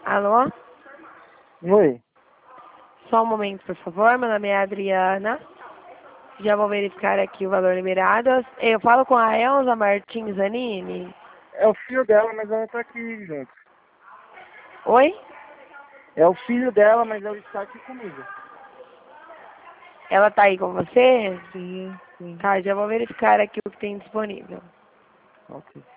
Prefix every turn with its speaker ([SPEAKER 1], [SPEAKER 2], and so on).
[SPEAKER 1] Alô?
[SPEAKER 2] Oi.
[SPEAKER 1] Só um momento, por favor. Meu nome é Adriana. Já vou verificar aqui o valor liberado. Eu falo com a Elza Martins Zanini.
[SPEAKER 2] É o filho dela, mas ela tá aqui junto.
[SPEAKER 1] Oi?
[SPEAKER 2] É o filho dela, mas ela está aqui comigo.
[SPEAKER 1] Ela tá aí com você?
[SPEAKER 2] Sim, sim.
[SPEAKER 1] Tá, já vou verificar aqui o que tem disponível.
[SPEAKER 2] Ok.